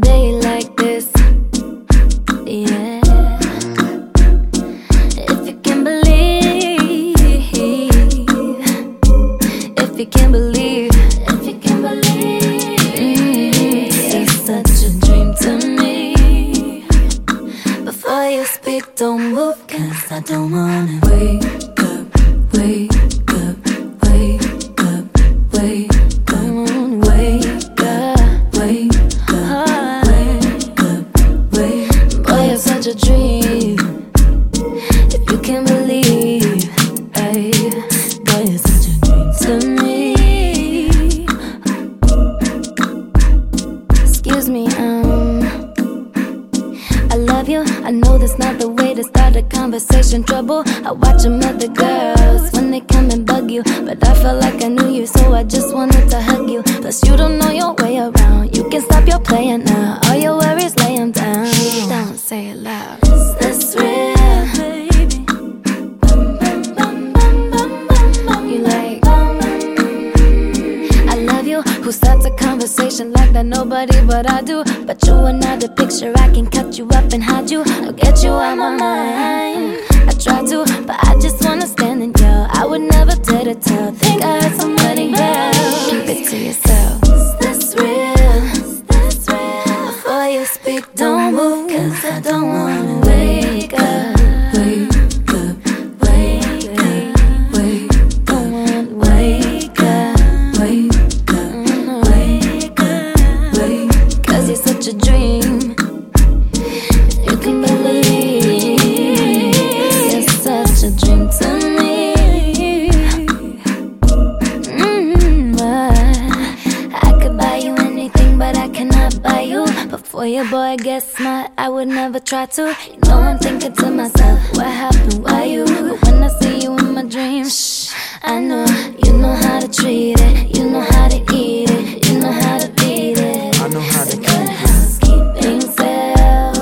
day like this. Yeah. If you can believe, if you can believe, if you can believe, it's such a dream to me. Before you speak, don't move, 'cause I don't wanna wake up, wake up, wake up, wake up, wake up, wake up, wake up, wake up. Boy, you're such a dream. If you can believe, ay, boy, you're such a dream to me. Excuse me, I love you. I know that's not the way to start a conversation. Trouble, I watch them other girls when they come and bug you, but I felt like I knew you, so I just wanted to hug you. Plus you don't know your way around. You can stop your playing now. All your worries, lay them down. Don't say it loud. Is this real, baby? You like, I love you. Who starts a conversation like that? Nobody but I do. But you are not a picture. I can cut you up and hide you. I'll get you out my mind. I try to, but I just wanna stand and yell. I would never dare to tell. Think I heard somebody yell. Keep it to yourself. Is this real? Is this real? Before you speak, don't move, 'cause I don't wanna wake up. Wake up, wake up, wake up, wake up, wake up, wake up, wake up. 'Cause you're such a dream. You can believe, you're such a dream to me. I could buy you anything, but I cannot buy you. Before your boy gets smart, I would never try to. You know I'm thinking to myself, what happened, why you? But when I see you in my dreams, I know you know how to treat it. You know how to eat it. You know how to beat it. I know how to Good housekeeping self.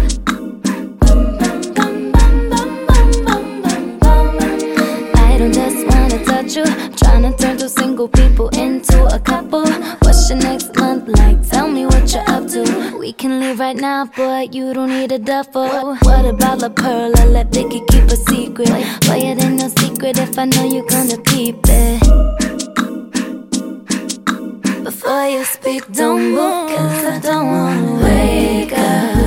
I don't just wanna touch you, trying to turn two single people into a couple. What's your next month like? Tell me what you're up to. We can leave right now, boy, you don't need a duffel. What about La Pearl? I let Vicky keep a secret. Boy, it ain't no secret if I know you're gonna peep it. Before you speak, don't move, 'cause I don't wanna wake up.